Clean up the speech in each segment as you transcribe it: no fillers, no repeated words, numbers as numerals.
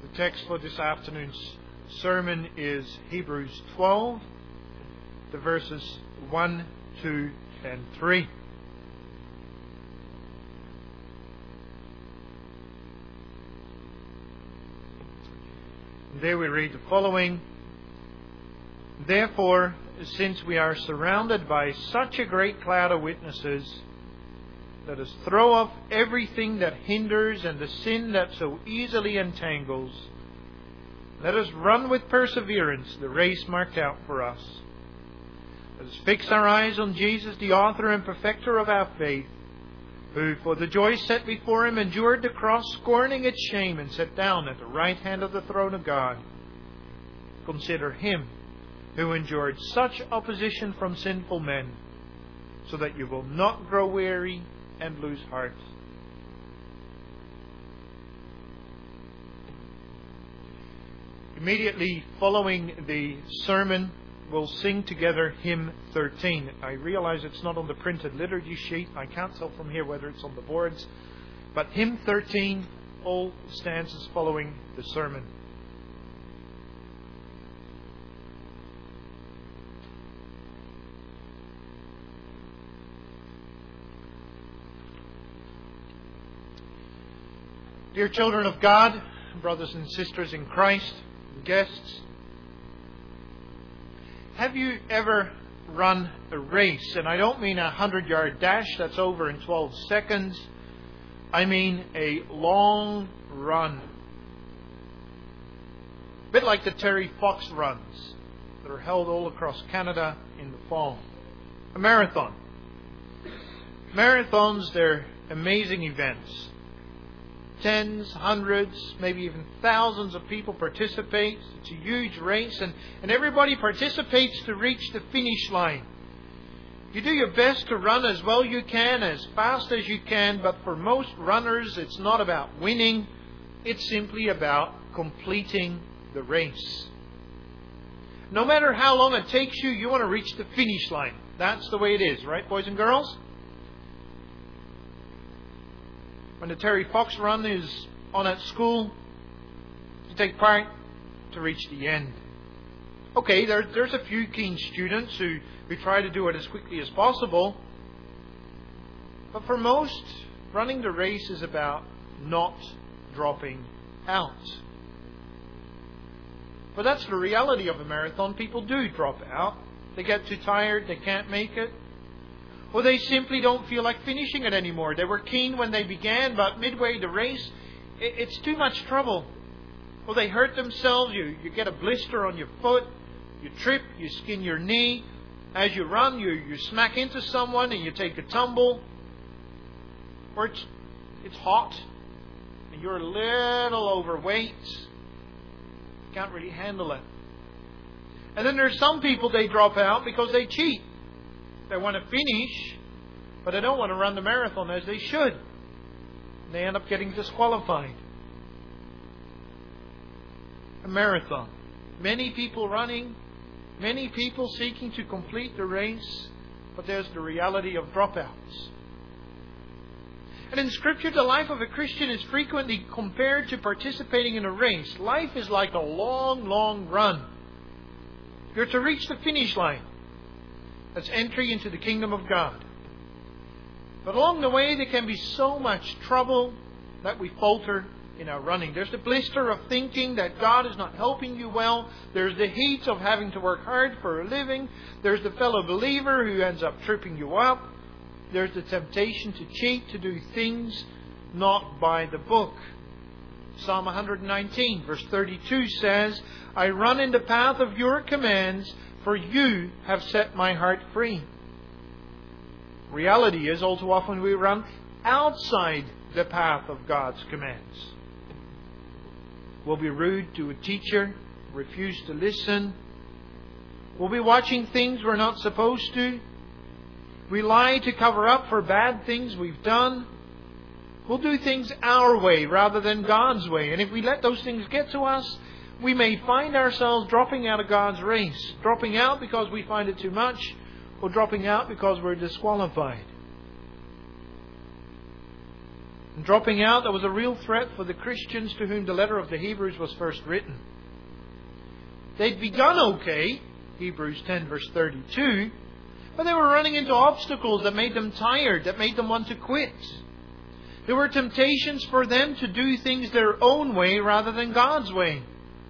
The text for this afternoon's sermon is Hebrews 12, the verses 1, 2, and 3. There we read the following: Therefore, since we are surrounded by such a great cloud of witnesses, let us throw off everything that hinders and the sin that so easily entangles. Let us run with perseverance the race marked out for us. Let us fix our eyes on Jesus, the author and perfecter of our faith, who for the joy set before him endured the cross, scorning its shame, and sat down at the right hand of the throne of God. Consider him who endured such opposition from sinful men, so that you will not grow weary and lose heart. Immediately following the sermon, we'll sing together hymn 13. I realize it's not on the printed liturgy sheet. I can't tell from here whether it's on the boards. But hymn 13, all stanzas following the sermon. Dear children of God, brothers and sisters in Christ, guests, have you ever run a race? And I don't mean a 100-yard dash that's over in 12 seconds. I mean a long run. A bit like the Terry Fox runs that are held all across Canada in the fall. A marathon. Marathons, they're amazing events. Tens, hundreds, maybe even thousands of people participate. It's a huge race, and everybody participates to reach the finish line. You do your best to run as well you can, as fast as you can, but for most runners, it's not about winning. It's simply about completing the race. No matter how long it takes you, you want to reach the finish line. That's the way it is, right, boys and girls? When the Terry Fox run is on at school, you take part to reach the end. Okay, there's a few keen students who try to do it as quickly as possible. But for most, running the race is about not dropping out. But that's the reality of a marathon. People do drop out. They get too tired, they can't make it. Or they simply don't feel like finishing it anymore. They were keen when they began, but midway the race, it's too much trouble. Or they hurt themselves, you get a blister on your foot, you trip, you skin your knee. As you run, you smack into someone and you take a tumble. Or it's hot and you're a little overweight. You can't really handle it. And then there's some people, they drop out because they cheat. They want to finish, but they don't want to run the marathon as they should. They end up getting disqualified. A marathon. Many people running, many people seeking to complete the race, but there's the reality of dropouts. And in Scripture, the life of a Christian is frequently compared to participating in a race. Life is like a long, long run. You're to reach the finish line. That's entry into the kingdom of God. But along the way, there can be so much trouble that we falter in our running. There's the blister of thinking that God is not helping you well. There's the heat of having to work hard for a living. There's the fellow believer who ends up tripping you up. There's the temptation to cheat, to do things not by the book. Psalm 119, verse 32 says, I run in the path of your commands, for you have set my heart free. Reality is, all too often we run outside the path of God's commands. We'll be rude to a teacher, refuse to listen. We'll be watching things we're not supposed to. We lie to cover up for bad things we've done. We'll do things our way rather than God's way. And if we let those things get to us, we may find ourselves dropping out of God's race. Dropping out because we find it too much, or dropping out because we're disqualified. And dropping out, that was a real threat for the Christians to whom the letter of the Hebrews was first written. They'd begun okay, Hebrews 10 verse 32, but they were running into obstacles that made them tired, that made them want to quit. There were temptations for them to do things their own way rather than God's way.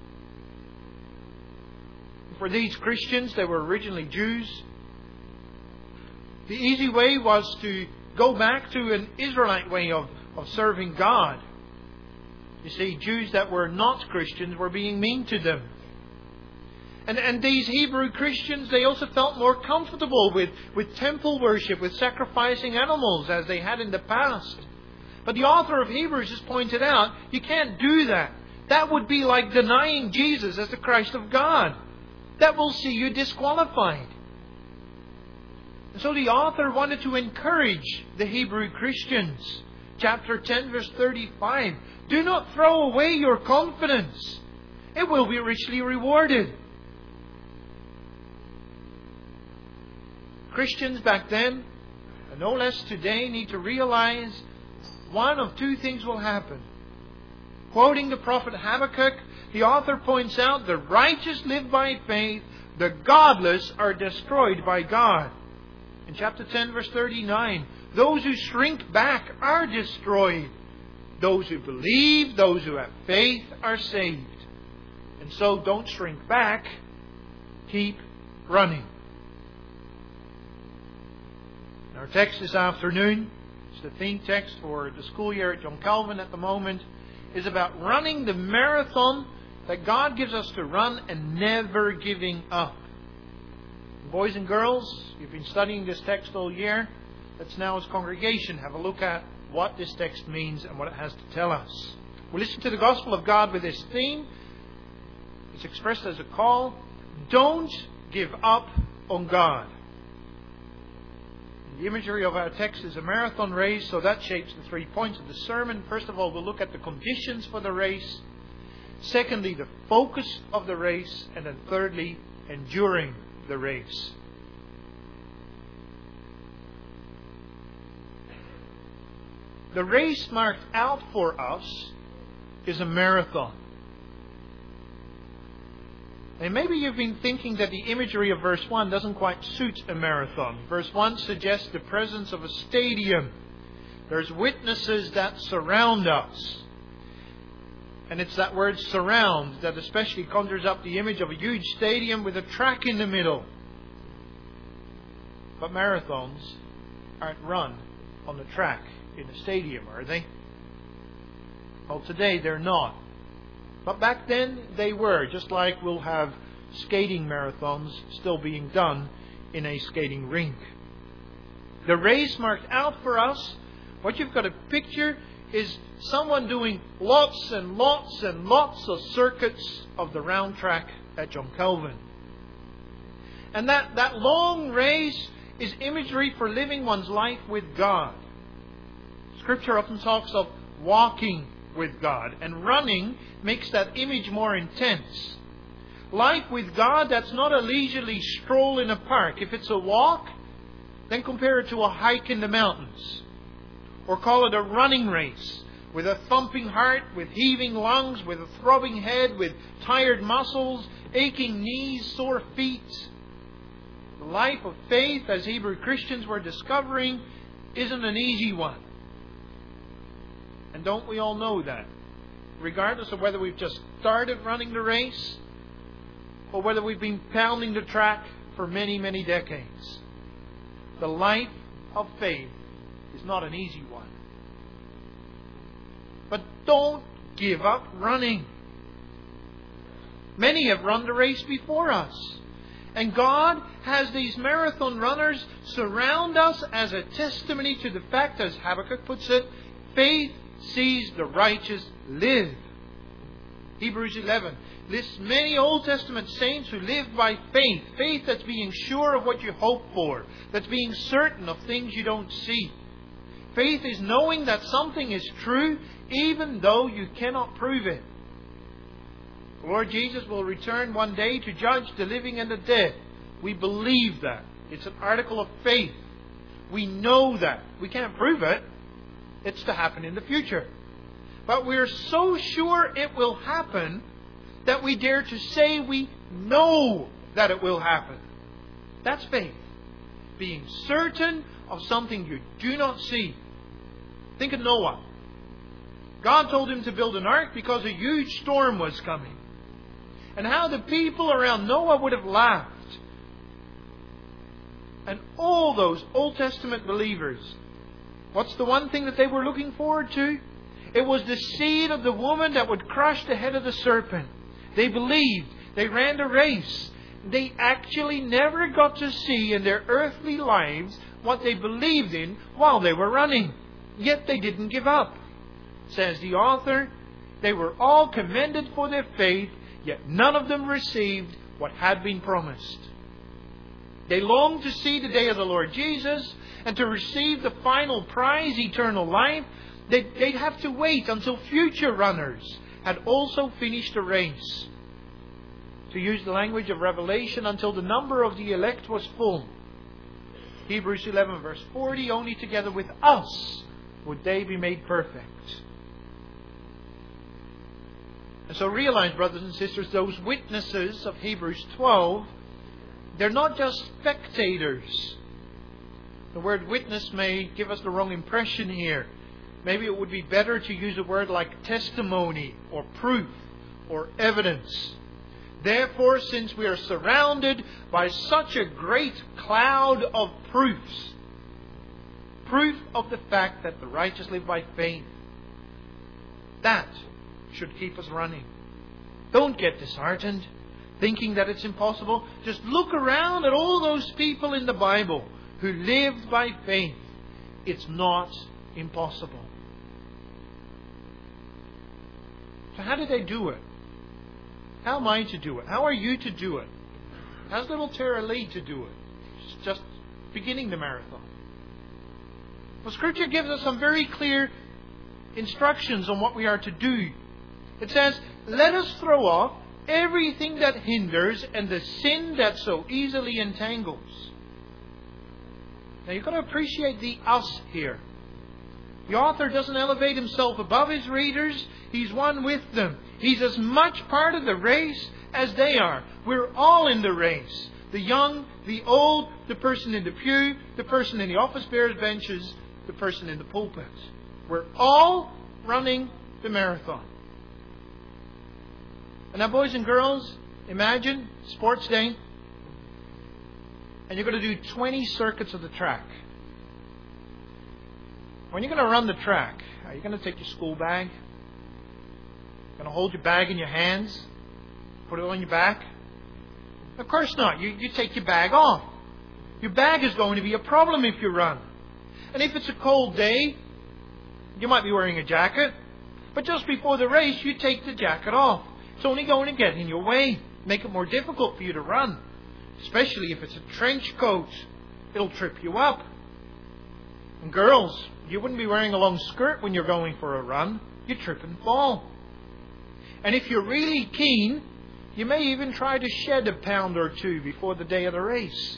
For these Christians, they were originally Jews. The easy way was to go back to an Israelite way of serving God. You see, Jews that were not Christians were being mean to them. And these Hebrew Christians, they also felt more comfortable with temple worship, with sacrificing animals as they had in the past. But the author of Hebrews has pointed out, you can't do that. That would be like denying Jesus as the Christ of God. That will see you disqualified. And so the author wanted to encourage the Hebrew Christians. Chapter 10 verse 35. Do not throw away your confidence. It will be richly rewarded. Christians back then, and no less today, need to realize one of two things will happen. Quoting the prophet Habakkuk, the author points out, the righteous live by faith, the godless are destroyed by God. In chapter 10 verse 39, those who shrink back are destroyed. Those who believe, those who have faith are saved. And so don't shrink back, keep running. Our text this afternoon, it's the theme text for the school year at John Calvin at the moment, is about running the marathon that God gives us to run and never giving up. Boys and girls, you've been studying this text all year. Let's now as congregation have a look at what this text means and what it has to tell us. We listen to the Gospel of God with this theme. It's expressed as a call. Don't give up on God. The imagery of our text is a marathon race, so that shapes the 3 points of the sermon. First of all, we'll look at the conditions for the race. Secondly, the focus of the race. And then thirdly, enduring the race. The race marked out for us is a marathon. And maybe you've been thinking that the imagery of verse 1 doesn't quite suit a marathon. Verse 1 suggests the presence of a stadium. There's witnesses that surround us. And it's that word surround that especially conjures up the image of a huge stadium with a track in the middle. But marathons aren't run on the track in a stadium, are they? Well, today they're not. But back then they were, just like we'll have skating marathons still being done in a skating rink. The race marked out for us, what you've got to picture is someone doing lots and lots and lots of circuits of the round track at John Calvin. And that long race is imagery for living one's life with God. Scripture often talks of walking with God, and running makes that image more intense. Life with God, that's not a leisurely stroll in a park. If it's a walk, then compare it to a hike in the mountains. Or call it a running race, with a thumping heart, with heaving lungs, with a throbbing head, with tired muscles, aching knees, sore feet. The life of faith, as Hebrew Christians were discovering, isn't an easy one. And don't we all know that? Regardless of whether we've just started running the race or whether we've been pounding the track for many, many decades. The life of faith is not an easy one. But don't give up running. Many have run the race before us. And God has these marathon runners surround us as a testimony to the fact, as Habakkuk puts it, faith sees the righteous live. Hebrews 11 lists many Old Testament saints who lived by faith. Faith that's being sure of what you hope for. That's being certain of things you don't see. Faith is knowing that something is true even though you cannot prove it. The Lord Jesus will return one day to judge the living and the dead. We believe that. It's an article of faith. We know that. We can't prove it. It's to happen in the future. But we're so sure it will happen that we dare to say we know that it will happen. That's faith. Being certain of something you do not see. Think of Noah. God told him to build an ark because a huge storm was coming. And how the people around Noah would have laughed. And all those Old Testament believers, what's the one thing that they were looking forward to? It was the seed of the woman that would crush the head of the serpent. They believed. They ran the race. They actually never got to see in their earthly lives what they believed in while they were running. Yet they didn't give up. Says the author, they were all commended for their faith, yet none of them received what had been promised. They longed to see the day of the Lord Jesus and to receive the final prize, eternal life. They'd have to wait until future runners had also finished the race. To use the language of Revelation, until the number of the elect was full. Hebrews 11 verse 40, only together with us would they be made perfect. And so realize, brothers and sisters, those witnesses of Hebrews 12, they're not just spectators. The word witness may give us the wrong impression here. Maybe it would be better to use a word like testimony or proof or evidence. Therefore, since we are surrounded by such a great cloud of proofs, proof of the fact that the righteous live by faith, that should keep us running. Don't get disheartened, thinking that it's impossible. Just look around at all those people in the Bible who lived by faith. It's not impossible. So how did they do it? How am I to do it? How are you to do it? How's little Tara Lee to do it? She's just beginning the marathon. Well, Scripture gives us some very clear instructions on what we are to do. It says, let us throw off everything that hinders and the sin that so easily entangles. Now you've got to appreciate the us here. The author doesn't elevate himself above his readers. He's one with them. He's as much part of the race as they are. We're all in the race. The young, the old, the person in the pew, the person in the office bearers' benches, the person in the pulpit. We're all running the marathon. And now, boys and girls, imagine sports day, and you're going to do 20 circuits of the track. When you're going to run the track, are you going to take your school bag? Going to hold your bag in your hands? Put it on your back? Of course not. You take your bag off. Your bag is going to be a problem if you run. And if it's a cold day, you might be wearing a jacket. But just before the race, you take the jacket off. It's only going to get in your way. Make it more difficult for you to run. Especially if it's a trench coat. It'll trip you up. And girls, you wouldn't be wearing a long skirt when you're going for a run. You trip and fall. And if you're really keen, you may even try to shed a pound or two before the day of the race.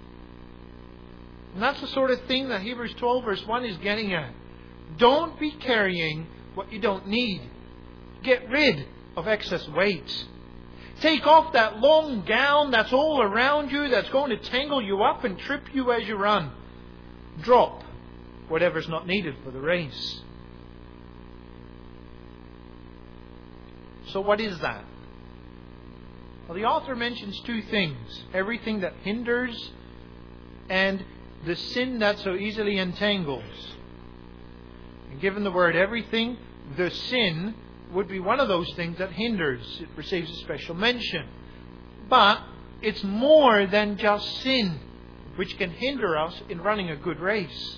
And that's the sort of thing that Hebrews 12 verse 1 is getting at. Don't be carrying what you don't need. Get rid of excess weight. Take off that long gown that's all around you, that's going to tangle you up and trip you as you run. Drop whatever's not needed for the race. So what is that? Well, the author mentions two things. Everything that hinders and the sin that so easily entangles. And given the word everything, the sin would be one of those things that hinders. It receives a special mention. But it's more than just sin, which can hinder us in running a good race.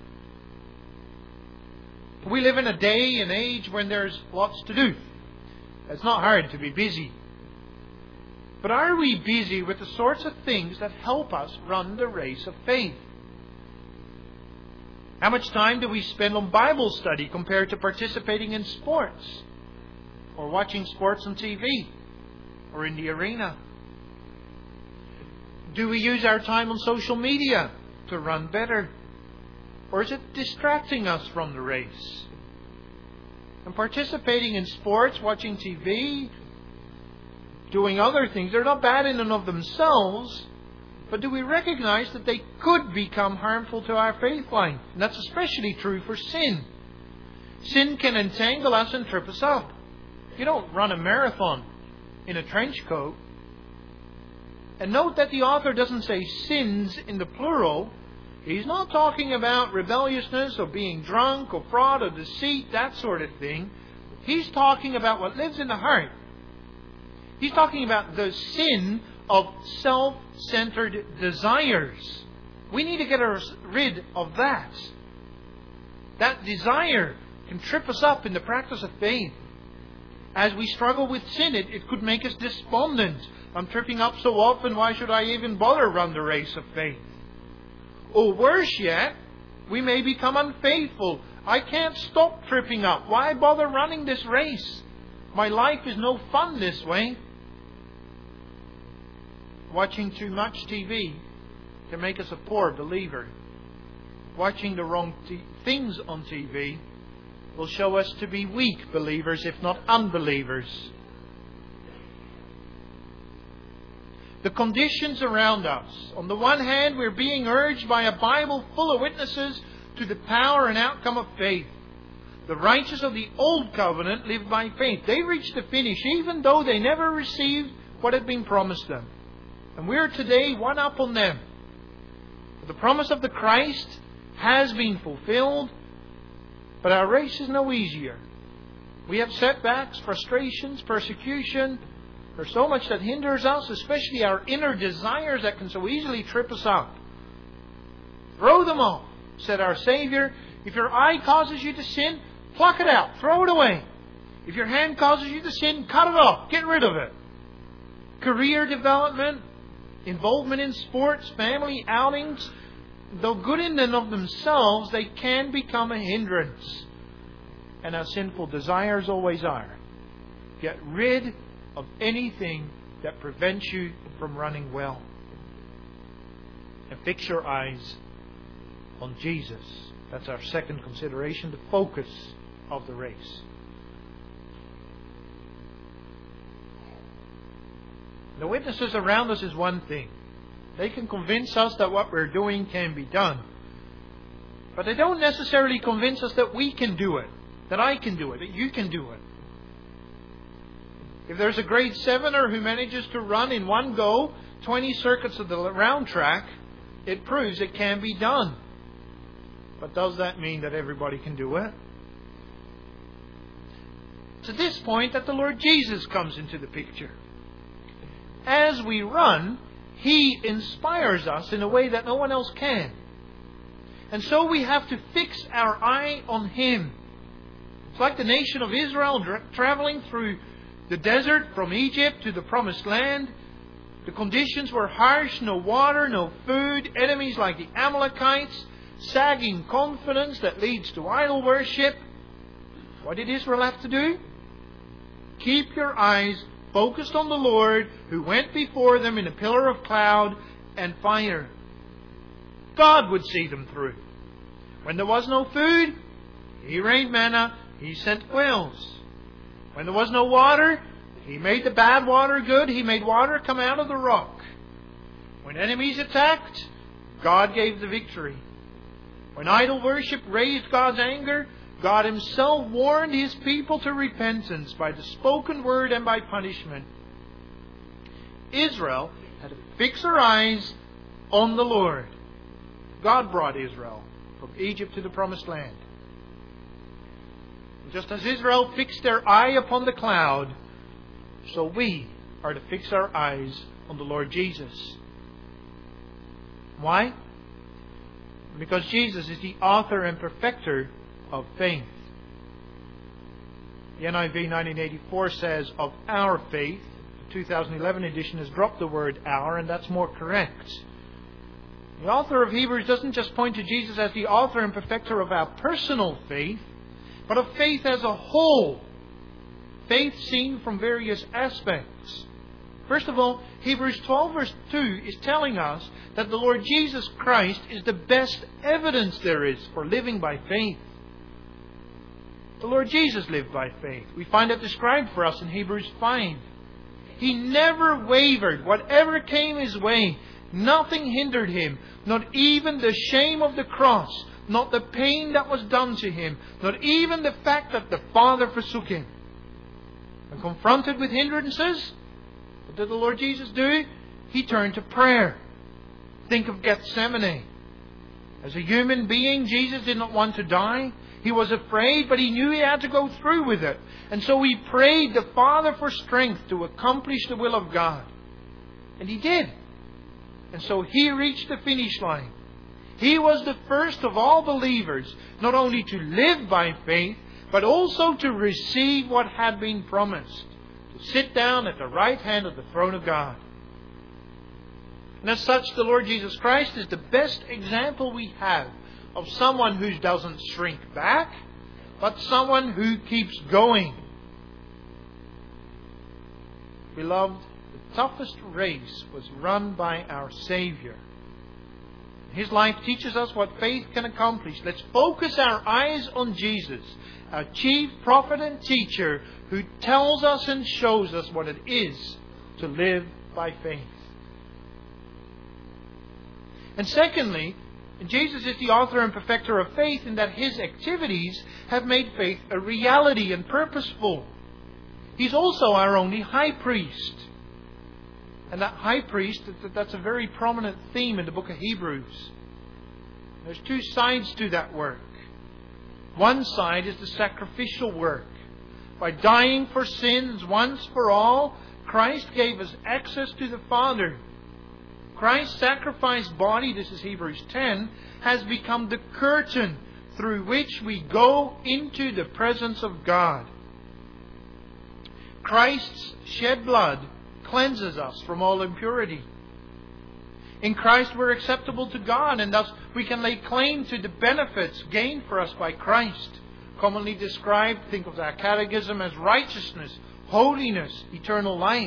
We live in a day and age when there's lots to do. It's not hard to be busy. But are we busy with the sorts of things that help us run the race of faith? How much time do we spend on Bible study compared to participating in sports? Or watching sports on TV? Or in the arena? Do we use our time on social media to run better? Or is it distracting us from the race? And participating in sports, watching TV, doing other things, they're not bad in and of themselves, but do we recognize that they could become harmful to our faith life? And that's especially true for sin. Sin can entangle us and trip us up. You don't run a marathon in a trench coat. And note that the author doesn't say sins in the plural. He's not talking about rebelliousness or being drunk or fraud or deceit, that sort of thing. He's talking about what lives in the heart. He's talking about the sin of self-centered desires. We need to get rid of that. That desire can trip us up in the practice of faith. As we struggle with sin, it could make us despondent. I'm tripping up so often, why should I even bother run the race of faith? Or worse yet, we may become unfaithful. I can't stop tripping up. Why bother running this race? My life is no fun this way. Watching too much TV can make us a poor believer. Watching the wrong things on TV will show us to be weak believers, if not unbelievers. The conditions around us. On the one hand, we're being urged by a Bible full of witnesses to the power and outcome of faith. The righteous of the Old Covenant lived by faith. They reached the finish, even though they never received what had been promised them. And we're today one up on them. The promise of the Christ has been fulfilled, but our race is no easier. We have setbacks, frustrations, persecution. There's so much that hinders us, especially our inner desires that can so easily trip us up. Throw them off, said our Savior. If your eye causes you to sin, pluck it out, throw it away. If your hand causes you to sin, cut it off, get rid of it. Career development, involvement in sports, family outings, though good in and of themselves, they can become a hindrance. And our sinful desires always are. Get rid of anything that prevents you from running well. And fix your eyes on Jesus. That's our second consideration, the focus of the race. The witnesses around us is one thing. They can convince us that what we're doing can be done. But they don't necessarily convince us that we can do it, that I can do it, that you can do it. If there's a grade 7er who manages to run in one go 20 circuits of the round track, it proves it can be done. But does that mean that everybody can do it? It's at this point that the Lord Jesus comes into the picture. As we run, He inspires us in a way that no one else can. And so we have to fix our eye on Him. It's like the nation of Israel traveling through the desert from Egypt to the Promised Land. The conditions were harsh, no water, no food, enemies like the Amalekites, sagging confidence that leads to idol worship. What did Israel have to do? Keep your eyes focused on the Lord who went before them in a pillar of cloud and fire. God would see them through. When there was no food, He rained manna, He sent quails. When there was no water, He made the bad water good. He made water come out of the rock. When enemies attacked, God gave the victory. When idol worship raised God's anger, God Himself warned His people to repentance by the spoken word and by punishment. Israel had to fix her eyes on the Lord. God brought Israel from Egypt to the Promised Land. Just as Israel fixed their eye upon the cloud, so we are to fix our eyes on the Lord Jesus. Why? Because Jesus is the author and perfecter of faith. The NIV 1984 says of our faith. The 2011 edition has dropped the word our, and that's more correct. The author of Hebrews doesn't just point to Jesus as the author and perfecter of our personal faith, but of faith as a whole. Faith seen from various aspects. First of all, Hebrews 12 verse 2 is telling us that the Lord Jesus Christ is the best evidence there is for living by faith. The Lord Jesus lived by faith. We find it described for us in Hebrews 5. He never wavered. Whatever came His way, nothing hindered Him. Not even the shame of the cross. Not the pain that was done to Him. Not even the fact that the Father forsook Him. And confronted with hindrances, what did the Lord Jesus do? He turned to prayer. Think of Gethsemane. As a human being, Jesus did not want to die. He was afraid, but He knew He had to go through with it. And so He prayed the Father for strength to accomplish the will of God. And He did. And so He reached the finish line. He was the first of all believers, not only to live by faith, but also to receive what had been promised. To sit down at the right hand of the throne of God. And as such, the Lord Jesus Christ is the best example we have of someone who doesn't shrink back, but someone who keeps going. Beloved, the toughest race was run by our Savior. His life teaches us what faith can accomplish. Let's focus our eyes on Jesus, our chief prophet and teacher, who tells us and shows us what it is to live by faith. And secondly, Jesus is the author and perfecter of faith in that His activities have made faith a reality and purposeful. He's also our only high priest. And that high priest, that's a very prominent theme in the book of Hebrews. There's two sides to that work. One side is the sacrificial work. By dying for sins once for all, Christ gave us access to the Father. Christ's sacrificed body, this is Hebrews 10, has become the curtain through which we go into the presence of God. Christ's shed blood cleanses us from all impurity. In Christ we're acceptable to God, and thus we can lay claim to the benefits gained for us by Christ. Commonly described, think of our catechism, as righteousness, holiness, eternal life.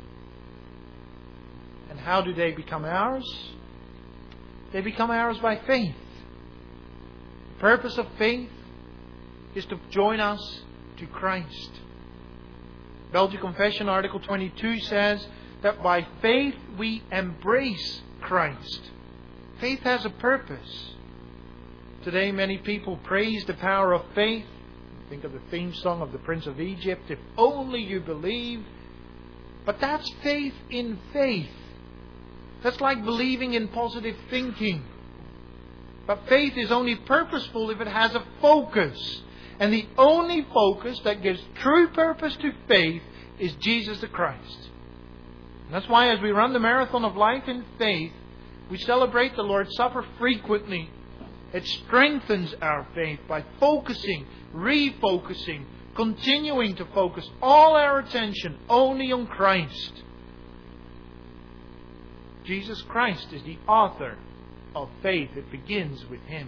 And how do they become ours? They become ours by faith. The purpose of faith is to join us to Christ. Belgian Confession, Article 22 says that by faith we embrace Christ. Faith has a purpose. Today many people praise the power of faith. Think of the theme song of the Prince of Egypt, if only you believe. But that's faith in faith. That's like believing in positive thinking. But faith is only purposeful if it has a focus. And the only focus that gives true purpose to faith is Jesus the Christ. And that's why as we run the marathon of life in faith, we celebrate the Lord's Supper frequently. It strengthens our faith by focusing, refocusing, continuing to focus all our attention only on Christ. Jesus Christ is the author of faith. It begins with Him.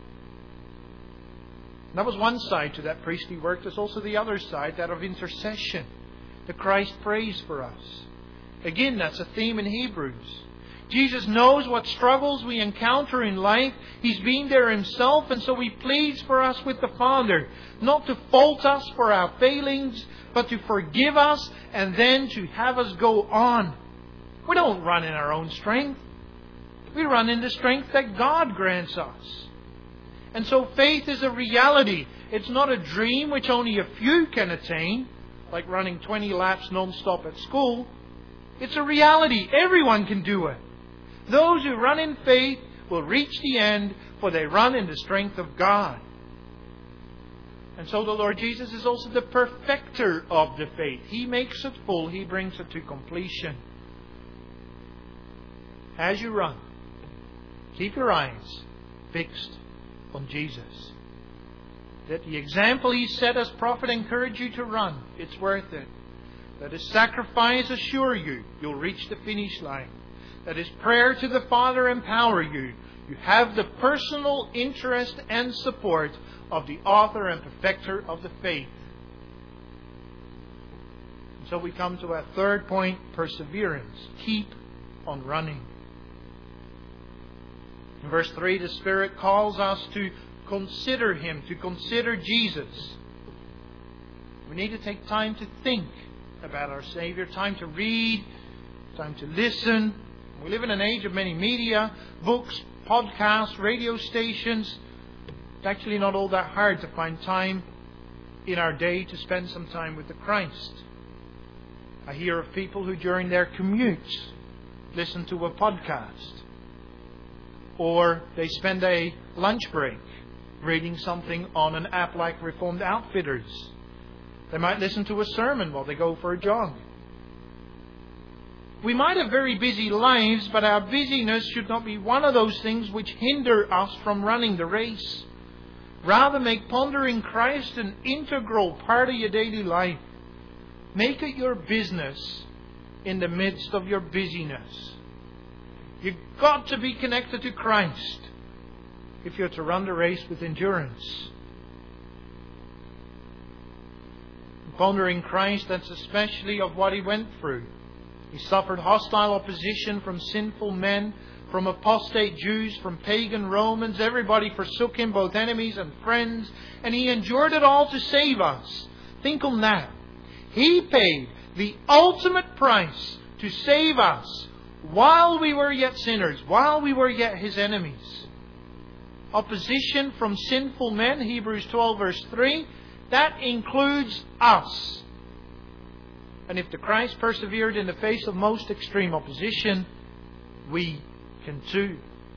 And that was one side to that priestly work. There's also the other side, that of intercession. The Christ prays for us. Again, that's a theme in Hebrews. Jesus knows what struggles we encounter in life. He's been there Himself, and so He pleads for us with the Father. Not to fault us for our failings, but to forgive us and then to have us go on. We don't run in our own strength. We run in the strength that God grants us. And so faith is a reality. It's not a dream which only a few can attain, like running 20 laps non-stop at school. It's a reality. Everyone can do it. Those who run in faith will reach the end, for they run in the strength of God. And so the Lord Jesus is also the perfecter of the faith. He makes it full. He brings it to completion. As you run, keep your eyes fixed on Jesus. Let the example He set as prophet encourage you to run. It's worth it. Let His sacrifice assure you you'll reach the finish line. Let His prayer to the Father empower you. You have the personal interest and support of the author and perfecter of the faith. So we come to our third point, perseverance. Keep on running. In verse 3, the Spirit calls us to consider Him, to consider Jesus. We need to take time to think about our Savior, time to read, time to listen. We live in an age of many media, books, podcasts, radio stations. It's actually not all that hard to find time in our day to spend some time with the Christ. I hear of people who during their commutes listen to a podcast. Or they spend a lunch break reading something on an app like Reformed Outfitters. They might listen to a sermon while they go for a jog. We might have very busy lives, but our busyness should not be one of those things which hinder us from running the race. Rather, make pondering Christ an integral part of your daily life. Make it your business in the midst of your busyness. You've got to be connected to Christ if you're to run the race with endurance. Pondering Christ, that's especially of what He went through. He suffered hostile opposition from sinful men, from apostate Jews, from pagan Romans. Everybody forsook Him, both enemies and friends. And He endured it all to save us. Think on that. He paid the ultimate price to save us while we were yet sinners, while we were yet His enemies. Opposition from sinful men, Hebrews 12 verse 3, that includes us. And if the Christ persevered in the face of most extreme opposition, we can too.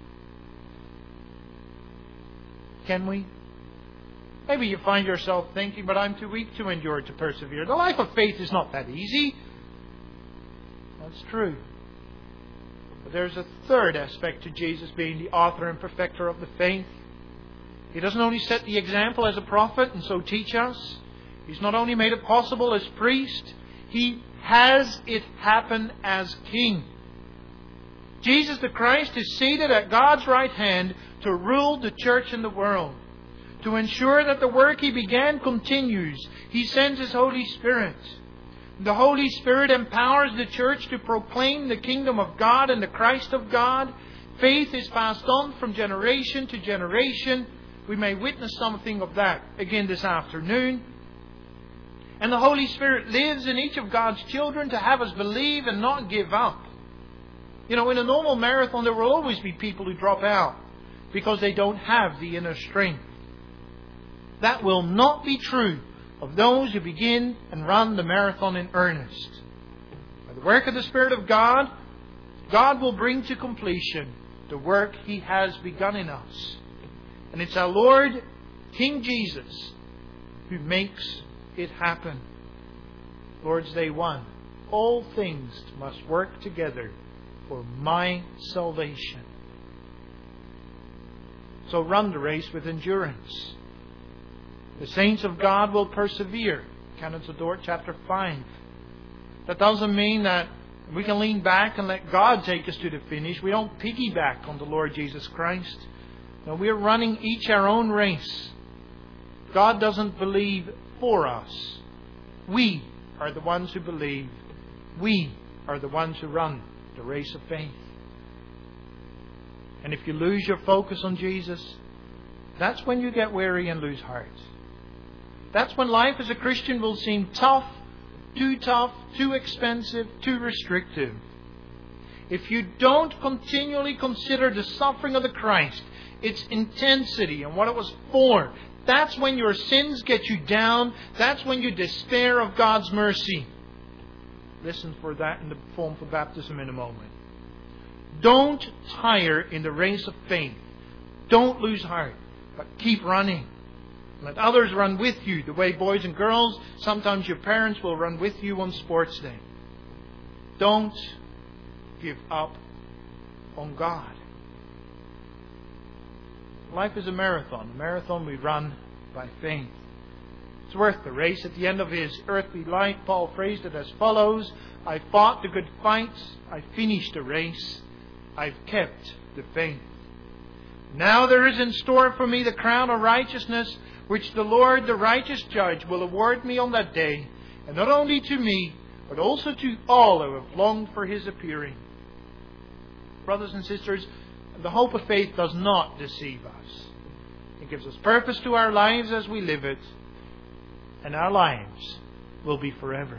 Can we? Maybe you find yourself thinking, but I'm too weak to endure, to persevere. The life of faith is not that easy. That's true. But there's a third aspect to Jesus being the author and perfecter of the faith. He doesn't only set the example as a prophet and so teach us. He's not only made it possible as priest. He has it happen as King. Jesus the Christ is seated at God's right hand to rule the church and the world. To ensure that the work He began continues, He sends His Holy Spirit. The Holy Spirit empowers the church to proclaim the kingdom of God and the Christ of God. Faith is passed on from generation to generation. We may witness something of that again this afternoon. And the Holy Spirit lives in each of God's children to have us believe and not give up. You know, in a normal marathon there will always be people who drop out because they don't have the inner strength. That will not be true of those who begin and run the marathon in earnest. By the work of the Spirit of God, God will bring to completion the work He has begun in us. And it's our Lord, King Jesus, who makes it happen. Lord's Day 1. All things must work together for my salvation. So run the race with endurance. The saints of God will persevere. Canons of Dort, chapter 5. That doesn't mean that we can lean back and let God take us to the finish. We don't piggyback on the Lord Jesus Christ. No, we're running each our own race. God doesn't believe for us. We are the ones who believe. We are the ones who run the race of faith. And if you lose your focus on Jesus, that's when you get weary and lose heart. That's when life as a Christian will seem tough, too expensive, too restrictive. If you don't continually consider the suffering of the Christ, its intensity and what it was for, that's when your sins get you down. That's when you despair of God's mercy. Listen for that in the form for baptism in a moment. Don't tire in the race of faith. Don't lose heart, but keep running. Let others run with you. The way boys and girls, sometimes your parents will run with you on sports day. Don't give up on God. Life is a marathon. A marathon we run by faith. It's worth the race. At the end of His earthly life, Paul phrased it as follows: I fought the good fight. I finished the race. I've kept the faith. Now there is in store for me the crown of righteousness, which the Lord, the righteous judge, will award me on that day, and not only to me, but also to all who have longed for His appearing. Brothers and sisters, the hope of faith does not deceive us. It gives us purpose to our lives as we live it, and our lives will be forever.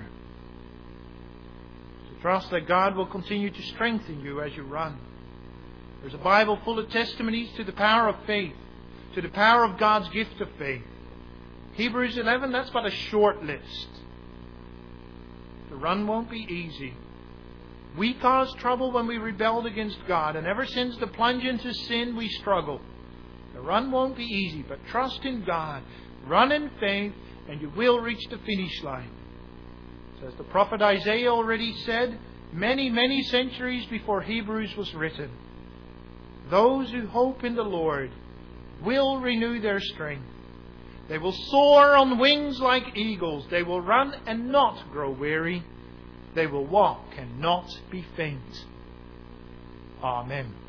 So trust that God will continue to strengthen you as you run. There's a Bible full of testimonies to the power of faith, to the power of God's gift of faith. Hebrews 11, that's but a short list. The run won't be easy. We caused trouble when we rebelled against God, and ever since the plunge into sin, we struggle. The run won't be easy, but trust in God. Run in faith, and you will reach the finish line. So as the prophet Isaiah already said, many, many centuries before Hebrews was written, those who hope in the Lord will renew their strength. They will soar on wings like eagles. They will run and not grow weary. They will walk and not be faint. Amen.